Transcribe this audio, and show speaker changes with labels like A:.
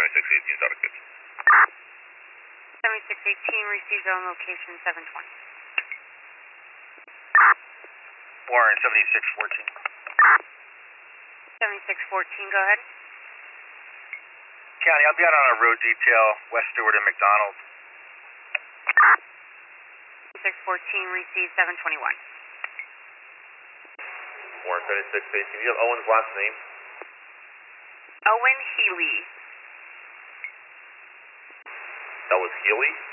A: 7618 out of good.
B: 7618 received on location 720.
A: Warren 7614.
B: 7614, go ahead.
A: County, I'll be out on a road detail, West Stewart and McDonald.
B: 7614 received 721.
A: Warren 7618. You have Owen's last name?
B: Owen Healy.
A: That was Healy?